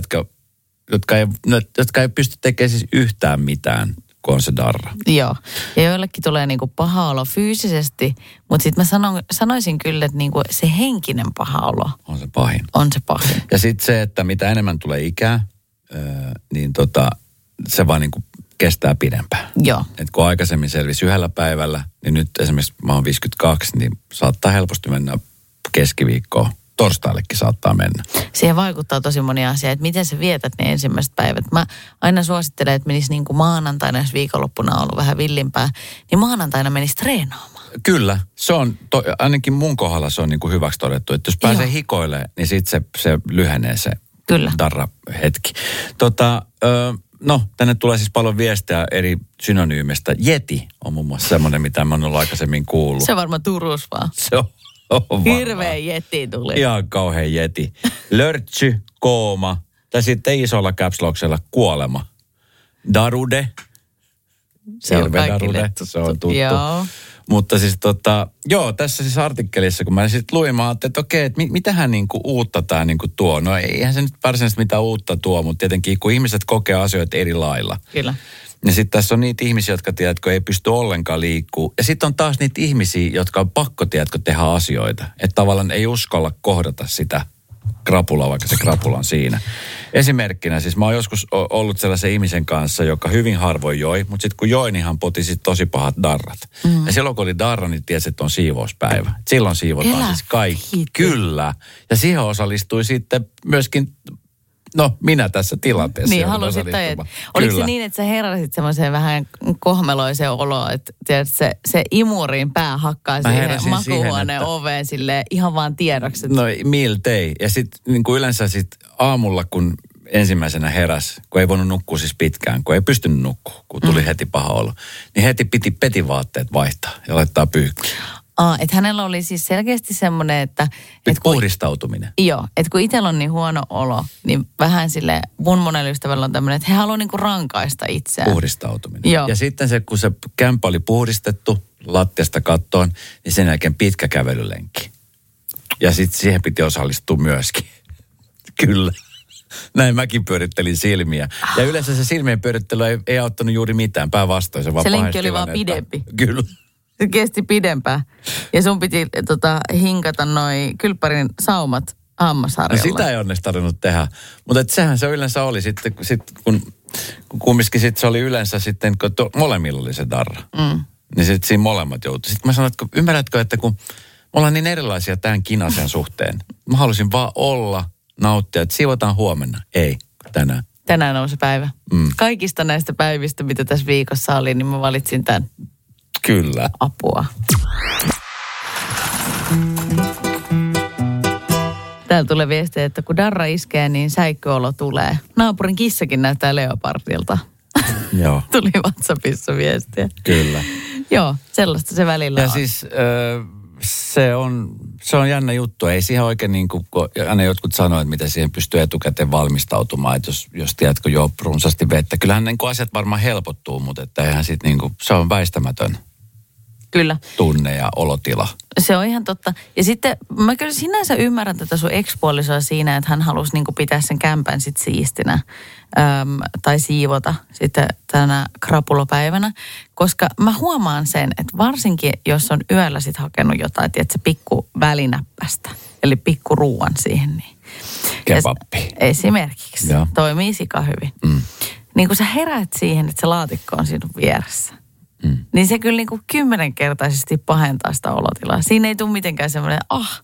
jotka ei pysty tekemään siis yhtään mitään, kun on se darra. Joo. Ja joillekin tulee niinku paha olo fyysisesti, mutta sitten mä sanoisin kyllä, että niinku se henkinen paha olo on se pahin. On se pahin. Ja sitten se, että mitä enemmän tulee ikää, niin se vaan niinku kestää pidempään. Joo. Et kun aikaisemmin selvisi 1 päivällä, niin nyt esimerkiksi mä oon 52, niin saattaa helposti mennä keskiviikkoon. Torstaillekin saattaa mennä. Siihen vaikuttaa tosi moni asia, että miten sä vietät ne ensimmäiset päivät. Mä aina suosittelen, että menisi niin kuin maanantaina, jos viikonloppuna on ollut vähän villimpää, niin maanantaina menisi treenaamaan. Kyllä, se on, ainakin mun kohdalla se on niin kuin hyväksi todettu, että jos pääsee hikoilemaan, niin sitten se lyhenee se darra-hetki. No, tänne tulee siis paljon viestejä eri synonyymistä. Yeti on muun muassa semmoinen, mitä mä oon ollut aikaisemmin kuullut. Se on varmaan Turussa vaan. Se on varmaan. Hirveä yeti tuli. Ihan kauhean yeti. Lörtsy, kooma, tai sitten isolla capslocksella kuolema. Darude. Se on darude, se on tuttu. Joo. Mutta siis tässä siis artikkelissa, kun mä sitten luin, mä ajattelin, että okei, että mitähän niinku uutta tämä niinku tuo. No eihän se nyt varsinaisesti mitään uutta tuo, mutta tietenkin kun ihmiset kokee asioita eri lailla. Kyllä. Ja sitten tässä on niitä ihmisiä, jotka tiedätkö, ei pysty ollenkaan liikkuu. Ja sitten on taas niitä ihmisiä, jotka on pakko, tiedätkö, tehdä asioita. Että tavallaan ei uskalla kohdata sitä krapulaa, vaikka se krapula on siinä. Esimerkkinä, siis mä oon joskus ollut sellaisen ihmisen kanssa, joka hyvin harvoin joi, mutta sitten kun join, niin hän poti sit tosi pahat darrat. Ja silloin kun oli darra, niin tiesi, että on siivouspäivä. Silloin siivotaan siis kaikki. Kyllä. Ja siihen osallistui sitten myöskin minä tässä tilanteessa. Niin, halusit oliko se niin, että sä heräsit semmoiseen vähän kohmeloiseen oloon, että tiedät, se imurin pää hakkaa siihen makuuhuoneen oveen silleen ihan vaan tiedoksi. No miltei. Ja sitten niin kuin yleensä aamulla, kun ensimmäisenä heräs, kun ei voinut nukkua siis pitkään, kun ei pystynyt nukkua, kun tuli heti paha olo, niin heti piti petivaatteet vaihtaa ja laittaa pyykkiin. Että hänellä oli siis selkeästi semmoinen, että puhdistautuminen. Joo, että kun itsellä on niin huono olo, niin vähän sille mun monella ystävällä on tämmöinen, että he haluaa niinku rankaista itseään. Puhdistautuminen. Joo. Ja sitten kun se kämppä oli puhdistettu lattiasta kattoon, niin sen jälkeen pitkä kävelylenkki. Ja sitten siihen piti osallistua myöskin. Kyllä. Näin mäkin pyörittelin silmiä. Ja yleensä se silmien pyörittely ei auttanut juuri mitään. Päinvastoin se vaan se lenkki oli vaan pidempi. Kyllä. Se kesti pidempään. Ja sun piti hinkata noi kylppärin saumat hammasharjalla. No sitä ei onneksi tarvinnut tehdä. Mutta sehän se yleensä oli sitten, kun kumminkin se oli yleensä sitten, kun molemmilla oli se darra. Niin sitten siinä molemmat joutui. Sitten mä sanoin, että ymmärrätkö, että kun ollaan niin erilaisia tämän kinasen suhteen. Mä halusin vaan olla, nauttia, että siivotaan huomenna. Ei, tänään. Tänään on se päivä. Kaikista näistä päivistä, mitä tässä viikossa oli, niin mä valitsin tämän. Kyllä. Apua. Täällä tulee viestiä, että kun darra iskee, niin säikköolo tulee. Naapurin kissakin näyttää leopardilta. Joo. Tuli WhatsAppissa viestiä. Kyllä. Joo, sellaista se välillä on. Ja siis se on jännä juttu. Ei siihen oikein niin kuin, aina jotkut sanoo, että miten siihen pystyy etukäteen valmistautumaan, että jos tiedätkö juo runsaasti vettä. Kyllähän niin kuin asiat varmaan helpottuu, mutta että eihän sit niin kuin, se on väistämätön. Kyllä. Tunne ja olotila. Se on ihan totta. Ja sitten mä kyllä sinänsä ymmärrän tätä sun ex-puolisoa siinä, että hän halusi niinku pitää sen kämpän sit siistinä tai siivota sitten tänä krapulopäivänä. Koska mä huomaan sen, että varsinkin jos on yöllä sit hakenut jotain, tiedätkö, pikku välinäppästä, eli pikku ruuan siihen. Niin. Kebappi. Esimerkiksi. Joo. Toimii sika hyvin. Niin kun sä heräät siihen, että se laatikko on sinun vieressä. Niin se kyllä niin kuin 10-kertaisesti pahentaa sitä olotilaa. Siinä ei tule mitenkään semmoinen,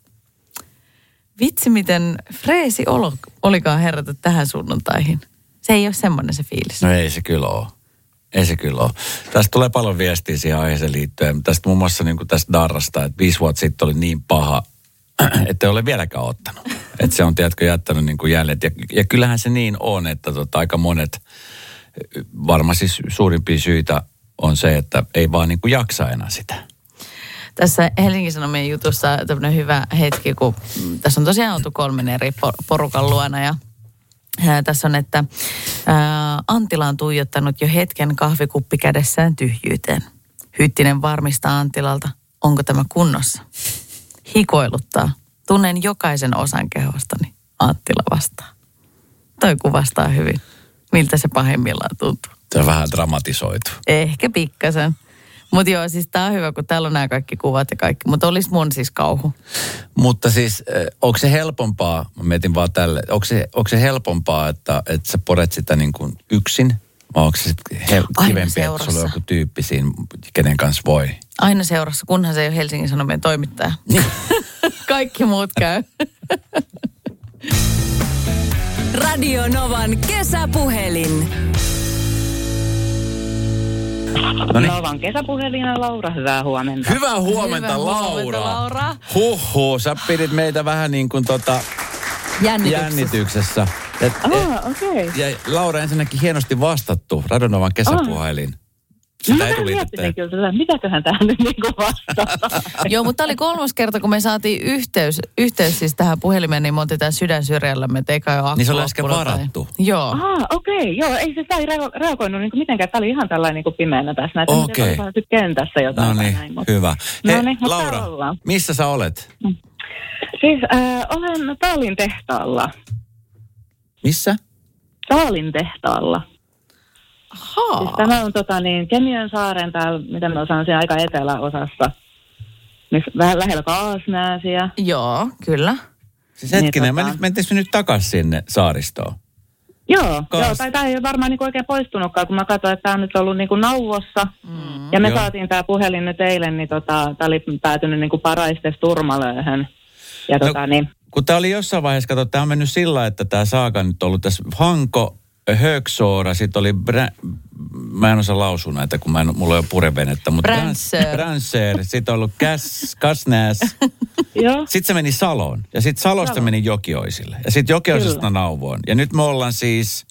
vitsi miten freesi olo olikaan herätä tähän sunnuntaihin. Se ei ole semmoinen se fiilis. No ei se kyllä ole. Ei se kyllä ole. Tästä tulee paljon viestiä siihen aiheeseen liittyen. Tästä muun muassa niin kuin tästä darrasta, että 5 vuotta sitten oli niin paha, että ei ole vieläkään ottanut. Että se on, tiedätkö, jättänyt niin kuin jäljet. Ja kyllähän se niin on, että aika monet, varmaan siis suurimpia syitä on se, että ei vaan niin kuin jaksa enää sitä. Tässä Helsingin Sanomien jutussa tämmöinen hyvä hetki, kun tässä on tosiaan oltu 3 eri porukan luona ja tässä on, että Antila on tuijottanut jo hetken kahvikuppi kädessään tyhjyyteen. Hyttinen varmistaa Antilalta, onko tämä kunnossa. Hikoiluttaa. Tunnen jokaisen osan kehostani. Anttila vastaa. Toi kuvastaa hyvin, miltä se pahimmillaan tuntuu. Se on vähän dramatisoitu. Ehkä pikkasen. Mutta joo, siis tää on hyvä, kun täällä on nämä kaikki kuvat ja kaikki. Mutta olisi mun siis kauhu. Mutta siis, onko se helpompaa, mä mietin vaan tälle, onko se helpompaa, että sä poret sitä niin kuin yksin? Vai onko se kivempi, että sulla on joku tyyppi siinä, kenen kanssa voi? Aina seurassa, kunhan se ei ole Helsingin Sanomien toimittaja. Kaikki muut käy. Radio Novan kesäpuhelin. Noniin. Novan kesäpuhelina Laura, hyvää huomenta. Hyvää huomenta, Laura. Huomenta, Laura. Huhhuh, sä pidit meitä vähän niin kuin jännityksessä. Okei. Ja Laura, ensinnäkin hienosti vastattu Radio Novan kesäpuhelin. Sitä miettisin kyllä, mitäköhän tähän nyt niin kuin vastaa. Joo, mutta tämä oli 3. kerta, kun me saatiin yhteys siis tähän puhelimeen, niin me oltiin tää sydän syrjällämme, et eikä jo akku. Niin se oli äsken varattu. Joo. Okei. Joo, ei se ei reagoinut niin kuin mitenkään. Tämä oli ihan tällainen niin kuin pimeänä tässä. Okei. Kentässä jotain. No niin, hyvä. Hei, Laura, missä sä olet? Siis olen Taalin tehtaalla. Missä? Taalin tehtaalla. Siis tämä on Kemiön saaren täällä, mitä mä osaan siinä aika eteläosassa. Vähän lähellä Kaasnääsiä. Joo, kyllä. Siis hetkinen, mentäisikö nyt takaisin sinne saaristoon? Joo, tai tämä ei ole varmaan niin oikein poistunutkaan, kun mä katsoin, että tämä on nyt ollut niin kuin nauvossa. Ja me saatiin tämä puhelin nyt eilen, niin tämä oli päätynyt niin kuin Paraistes Turmalööhön. Ja kun tämä oli jossain vaiheessa, kato, tämä on mennyt sillä, että tämä saaka nyt on ollut tässä Hanko, Högsoora, sitten oli, mä en osaa lausua näitä, kun mulla ei ole purevenettä, mutta Bränser, sitten on ollut Kasnäs. Sitten se meni Saloon, ja sitten Salosta meni Jokioisille, ja sitten Jokioisesta Nauvoon. Ja nyt me ollaan siis...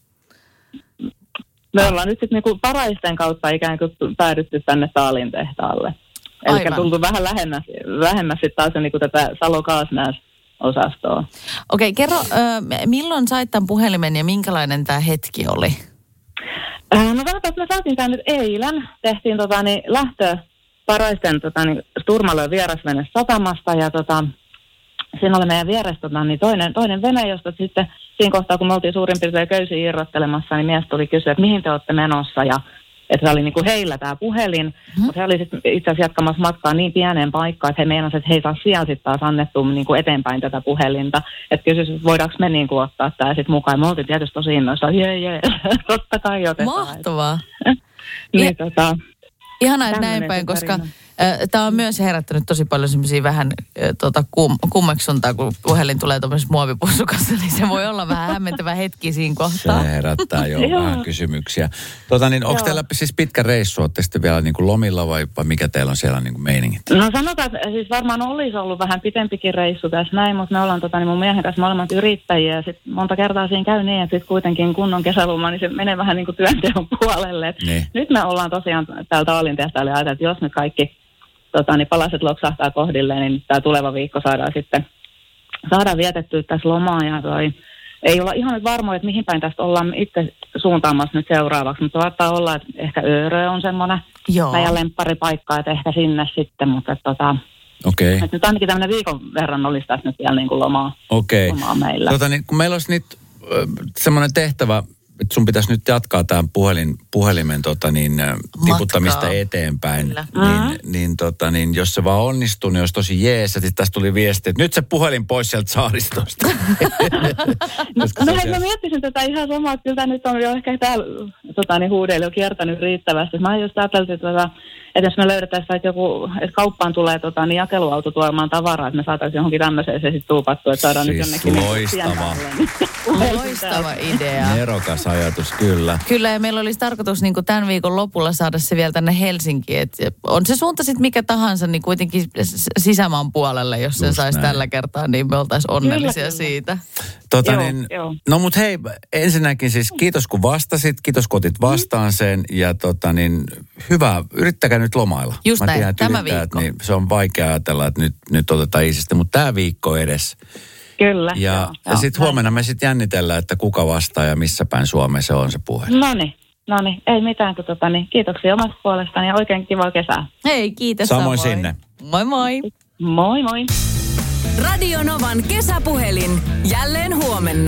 Me ollaan nyt sitten niinku Paraisten kautta ikään kuin päädytty tänne Taalin tehtaalle. Eli tultu vähän lähemmäs sitten taas niinku tätä Salo-Kaasnäs osastoa. Okei, kerro, milloin sait tämän puhelimen ja minkälainen tämä hetki oli? No sanotaan, että me saatiin tämän nyt eilen. Tehtiin lähtö Paraisten Turmalöön vierasvene satamasta ja siinä oli meidän vieressä toinen vene, josta sitten siinä kohtaa, kun me oltiin suurin piirtein köysiä irrottelemassa, niin mies tuli kysyä, että mihin te olette menossa ja että se oli niinku heillä tämä puhelin, mutta he oli sitten itse asiassa jatkamassa matkaa niin pieneen paikkaan, että he meinasivat, että he ei saa siellä sitten taas annettua niinku eteenpäin tätä puhelinta. Että kysyivät, että voidaanko me niinku ottaa tämä sitten mukaan. Me oltiin tietysti tosi innoissaan, jee, totta kai otetaan. Mahtavaa. Niin, ihanaa, että näin päin, koska Tämä on myös herättänyt tosi paljon semmoisia vähän kummeksuntaa, kun puhelin tulee tuommoisessa muovipussukassa, niin se voi olla vähän hämmentävä hetki siinä kohtaa. Se herättää jo vähän kysymyksiä. Onko teillä siis pitkä reissu? Olette sitten vielä niin kuin lomilla vai mikä teillä on siellä niin kuin meiningit? No sanotaan, että siis varmaan olisi ollut vähän pitempikin reissu tässä näin, mutta me ollaan mun miehen kanssa molemmat yrittäjiä ja sitten monta kertaa siinä käy niin, että sitten kuitenkin kunnon kesäloma, niin se menee vähän niin kuin työnteon puolelle. Niin. Nyt me ollaan tosiaan täältä Aalin tehtaalle ajatellut, että jos nyt kaikki palaset loksahtaa kohdilleen, niin tämä tuleva viikko saadaan vietettyä tässä lomaa ja ei olla ihan nyt varmoja, että mihin päin tästä ollaan itse suuntaamassa nyt seuraavaksi, mutta saattaa olla, että ehkä Öörö on semmoinen meidän lempparipaikka, että ehkä sinne sitten, mutta että nyt ainakin tämmöinen viikon verran olisi tässä nyt vielä niin kuin lomaa meillä. Kun meillä olisi nyt semmoinen tehtävä, että sun pitäisi nyt jatkaa tämän puhelimen tiputtamista eteenpäin, niin jos se vaan onnistuu, niin olisi tosi jees. Ja sitten tässä tuli viesti, että nyt se puhelin pois sieltä saaristosta. Mä miettisin tätä ihan samaa, että kyllä nyt on jo ehkä täällä huudeilla jo kiertänyt riittävästi. Mä just ajattelin, että jos me löydettäisiin että kauppaan tulee jakeluauto tuomaan tavaraa, että me saataisiin johonkin tämmöiseen se sitten tuupattua, että saadaan siis nyt jonnekin loistava idea. Nerokas ajatus, kyllä. Kyllä, ja meillä olisi tarkoitus niin kuin tämän viikon lopulla saada se vielä tänne Helsinkiin. Et on se suunta sitten mikä tahansa, niin kuitenkin sisämaan puolelle, jos sen saisi tällä kertaa, niin me oltaisiin onnellisia siitä. No mut hei, ensinnäkin siis kiitos kun vastasit, kiitos kun otit vastaan sen, ja hyvä, yrittäkää nyt lomailla. Just näin, tämä viikko. Niin se on vaikea ajatella, että nyt otetaan iisisti, mutta tämä viikko edes. Kyllä. Ja sitten huomenna me sitten jännitellään, että kuka vastaa ja missä päin Suomeen se on se puhelin. No niin, ei mitään, kun kiitoksia omasta puolestani ja oikein kivaa kesää. Hei, kiitos. Samoin sinne. Moi moi. Moi moi. Radio Novan kesäpuhelin. Jälleen huomenna.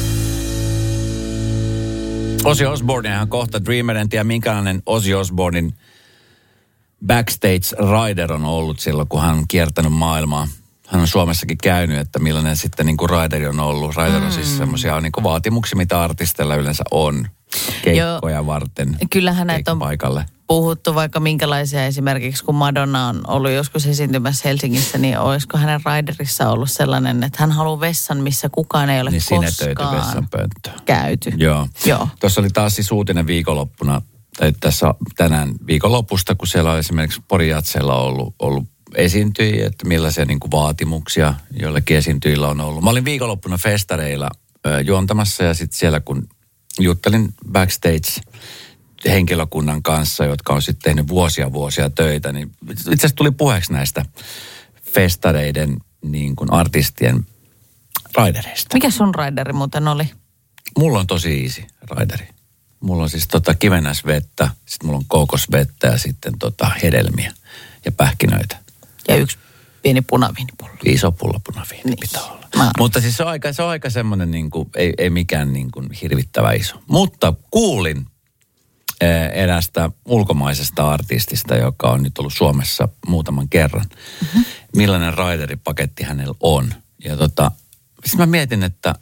Ozzy Osbournehan kohta Dreamer, en tiedä minkälainen Ozzy Osbournen backstage rider on ollut silloin, kun hän on kiertänyt maailmaa. Hän on Suomessakin käynyt, että millainen sitten niin kuin rideri on ollut. Rider on siis semmoisia niin kuin vaatimuksia, mitä artisteilla yleensä on keikkoja varten. Kyllähän näitä on puhuttu vaikka minkälaisia esimerkiksi, kun Madonna on ollut joskus esiintymässä Helsingissä, niin olisiko hänen riderissa ollut sellainen, että hän haluaa vessan, missä kukaan ei ole niin koskaan käyty. Joo. Tuossa oli taas siis uutinen viikonloppuna, tässä tänään viikonlopusta, kun siellä on esimerkiksi Porijatseilla ollut esiintyjiä, että millaisia niin kuin vaatimuksia joillekin esiintyjillä on ollut. Mä olin viikonloppuna festareilla juontamassa ja sitten siellä kun juttelin backstage henkilökunnan kanssa, jotka on sitten tehnyt vuosia töitä, niin itse asiassa tuli puheeksi näistä festareiden niin kuin artistien ridereista. Mikä sun rideri muuten oli? Mulla on tosi easy rideri. Mulla on siis kivennäisvettä, sitten mulla on kookosvettä ja sitten hedelmiä ja pähkinöitä. Ja yksi pieni punaviinipullo. Iso pullo punaviini pitää olla. Mutta siis se on aika semmoinen, niin kuin, ei mikään niin kuin hirvittävä iso. Mutta kuulin erästä ulkomaisesta artistista, joka on nyt ollut Suomessa muutaman kerran. Millainen rideripaketti hänellä on. Ja siis mä mietin, että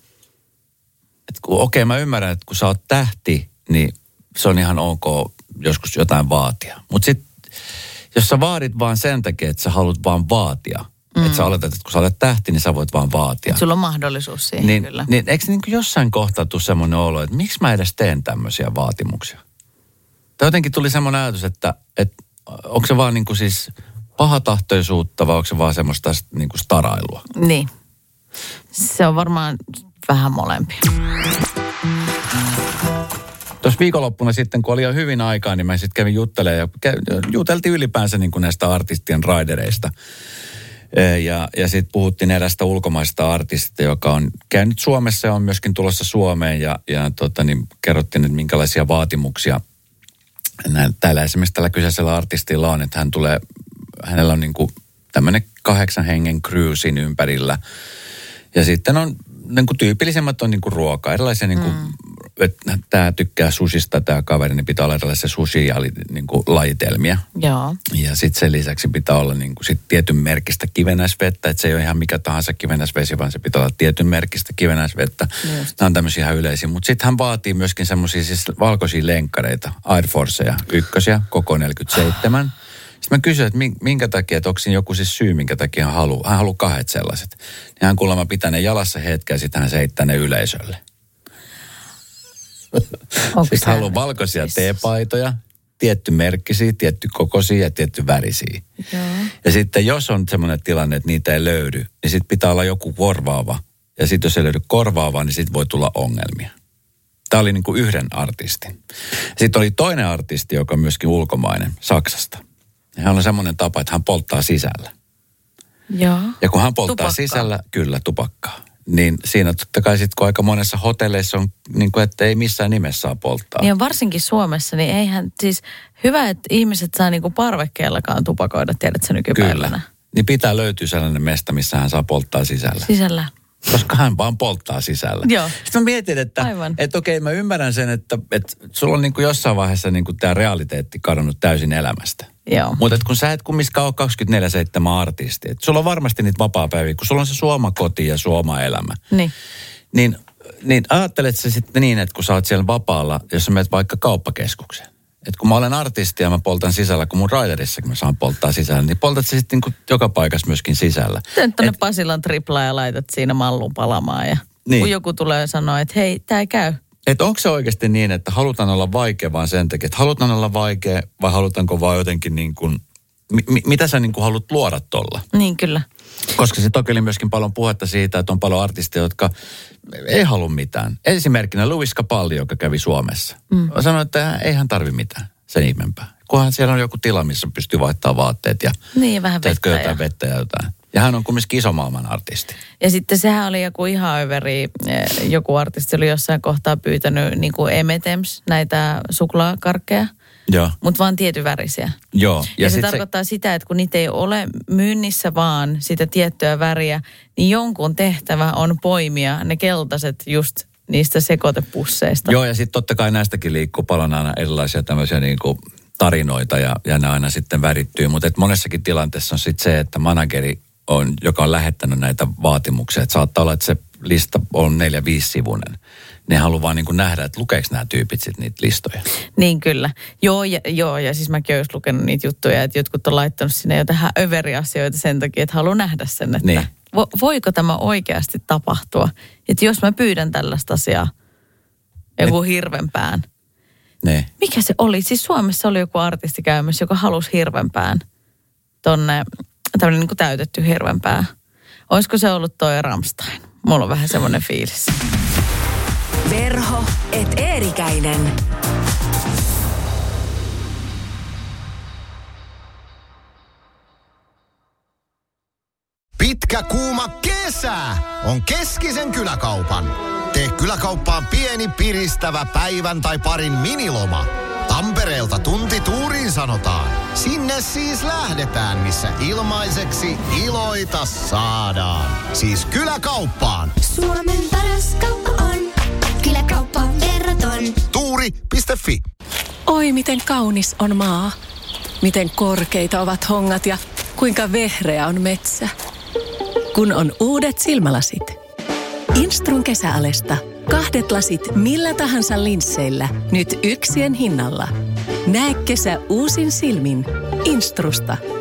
mä ymmärrän, että kun sä oot tähti, niin se on ihan ok joskus jotain vaatia. Mutta sitten jos sä vaadit vaan sen takia, että sä haluat vaan vaatia, että sä oletat, että kun sä olet tähti, niin sä voit vaan vaatia. Sulla on mahdollisuus siihen kyllä. Niin eikö niin kuin jossain kohtaa tule semmoinen olo, että miksi mä edes teen tämmöisiä vaatimuksia? Tai jotenkin tuli semmoinen ajatus, että onko se vaan niin kuin siis pahatahtoisuutta vai onko se vaan semmoista niin kuin starailua? Niin. Se on varmaan vähän molempia. Tuossa viikonloppuna sitten, kun oli jo hyvin aikaa, niin mä sitten kävin juttelemaan ja juteltiin ylipäänsä niin kuin näistä artistien ridereista. Ja sitten puhuttiin erästä ulkomaisesta artistista, joka on käynyt Suomessa ja on myöskin tulossa Suomeen. Ja kerrottiin, että minkälaisia vaatimuksia esimerkiksi tällä kyseisellä artistilla on, että hänellä on niin kuin tämmöinen 8 hengen crew siinä ympärillä. Ja sitten on niin kuin tyypillisimmät on niin kuin ruoka, erilaisia niin kuin, että tämä tykkää sushista, tämä kaveri, niin pitää olla erilaisia sushi-lajitelmia. Joo. Ja sitten sen lisäksi pitää olla niin kuin sit tietyn merkistä kivennäisvettä, että se ei ole ihan mikä tahansa kivennäisvesi, vaan se pitää olla tietyn merkistä kivennäisvettä. Nämä on tämmöisiä ihan yleisiä. Mutta sitten hän vaatii myöskin semmoisia siis valkoisia lenkkareita, Air Forceja, ykkösiä, koko 47. Sitten mä kysyin, että minkä takia, että onko siinä joku siis syy, minkä takia hän haluaa. Hän haluaa 2 sellaiset. Niin hän kuulemma pitää ne jalassa hetken ja sitten hän heittää ne yleisölle. Sitten haluaa valkoisia teepaitoja, tietty merkkisiä, tietty kokoisia ja tietty värisiä. Joo. Ja sitten jos on semmoinen tilanne, että niitä ei löydy, niin sitten pitää olla joku korvaava. Ja sitten jos ei löydy korvaavaa, niin sitten voi tulla ongelmia. Tämä oli niin kuin yhden artistin. Sitten oli toinen artisti, joka on myöskin ulkomainen, Saksasta. Ja hän on semmoinen tapa, että hän polttaa sisällä. Joo. Ja kun hän polttaa sisällä, kyllä tupakkaa. Niin siinä totta kai sitten, kun aika monessa hotelleissa on, niin kuin, että ei missään nimessä saa polttaa. Ja varsinkin Suomessa, niin eihän siis hyvä, että ihmiset saa niin kuin parvekkeellakaan tupakoida, tiedät sä nykypäivänä. Kyllä. Niin pitää löytyä sellainen mesta, missä hän saa polttaa sisällä. Sisällä. Koska hän vaan polttaa sisällä. Joo. Sitten mä mietin, että okei, mä ymmärrän sen, että sulla on niin kuin jossain vaiheessa niin kuin tämä realiteetti kadonnut täysin elämästä. Joo. Mutta kun sä et kumminkaan ole 24/7 artisti. Et sulla on varmasti niitä vapaapäiviä, kun sulla on se suoma koti ja suoma elämä. Niin ajattelet sä sitten niin, että kun sä oot siellä vapaalla, jos sä menet vaikka kauppakeskukseen. Että kun mä olen artisti ja mä poltan sisällä, kun mun Raiderissakin mä saan polttaa sisällä, niin poltat sä sitten niin joka paikassa myöskin sisällä. Tön tuonne Pasilan triplaa ja laitat siinä mallun palamaan ja kun joku tulee sanoa, että hei, tää ei käy. Että onko se oikeasti niin, että halutaan olla vaikea vaan sen takia, että halutaan olla vaikea vai halutaanko vaan jotenkin niin kuin, mitä sä niin kuin haluat luoda tuolla? Niin kyllä. Koska se toki oli myöskin paljon puhetta siitä, että on paljon artisteja, jotka ei halua mitään. Esimerkkinä Lewis Capaldi, joka kävi Suomessa. Sanoi, että ei hän tarvi mitään sen ihmeempää. Kunhan siellä on joku tila, missä pystyy vaihtamaan vaatteet ja niin, vähän vettä ja jotain. Ja hän on kumminkin iso maailman artisti. Ja sitten sehän oli joku ihan överi, joku artisti oli jossain kohtaa pyytänyt niin kuin M&M's, näitä suklaakarkkeja. Joo. Mutta vaan tietyvärisiä. Joo. Ja se tarkoittaa sitä, että kun niitä ei ole myynnissä vaan sitä tiettyä väriä, niin jonkun tehtävä on poimia ne keltaiset just niistä sekoitepusseista. Joo, ja sitten totta kai näistäkin liikkuu paljon aina erilaisia tämmöisiä niin kuin tarinoita ja ne aina sitten värittyy. Mutta monessakin tilanteessa on sitten se, että manageri on, joka on lähettänyt näitä vaatimuksia, että saattaa olla, että se lista on 4-5-sivuinen. Ne haluaa vaan niin kuin nähdä, että lukeeko nämä tyypit sitten niitä listoja. Niin kyllä. Joo, ja siis mäkin olen lukenut niitä juttuja, että jotkut on laittanut sinne jo tähän överiasioita sen takia, että haluaa nähdä sen, että niin. Voiko tämä oikeasti tapahtua? Että jos mä pyydän tällaista asiaa, joku hirvenpään. Ne. Mikä se oli? Siis Suomessa oli joku artisti käymässä, joka halusi hirvenpään tonne, tämmöinen niin kuin täytetty hirvenpää. Olisiko se ollut toi Rammstein? Mulla on vähän semmoinen fiilis. Verho et Eerikäinen. Pitkä kuuma kesä on Keskisen kyläkaupan. Tee kyläkauppaan pieni piristävä päivän tai parin miniloma. Tampereelta tunti tuuriin sanotaan. Sinne siis lähdetään, missä ilmaiseksi iloita saadaan. Siis kyläkauppaan. Suomen paras kauppa on kyläkauppaan verraton. Tuuri.fi. Oi, miten kaunis on maa. Miten korkeita ovat hongat ja kuinka vehreä on metsä. Kun on uudet silmälasit. Instrun kesäalesta. 2 lasit millä tahansa linsseillä. Nyt 1 hinnalla. Näe kesä uusin silmin. Instrusta.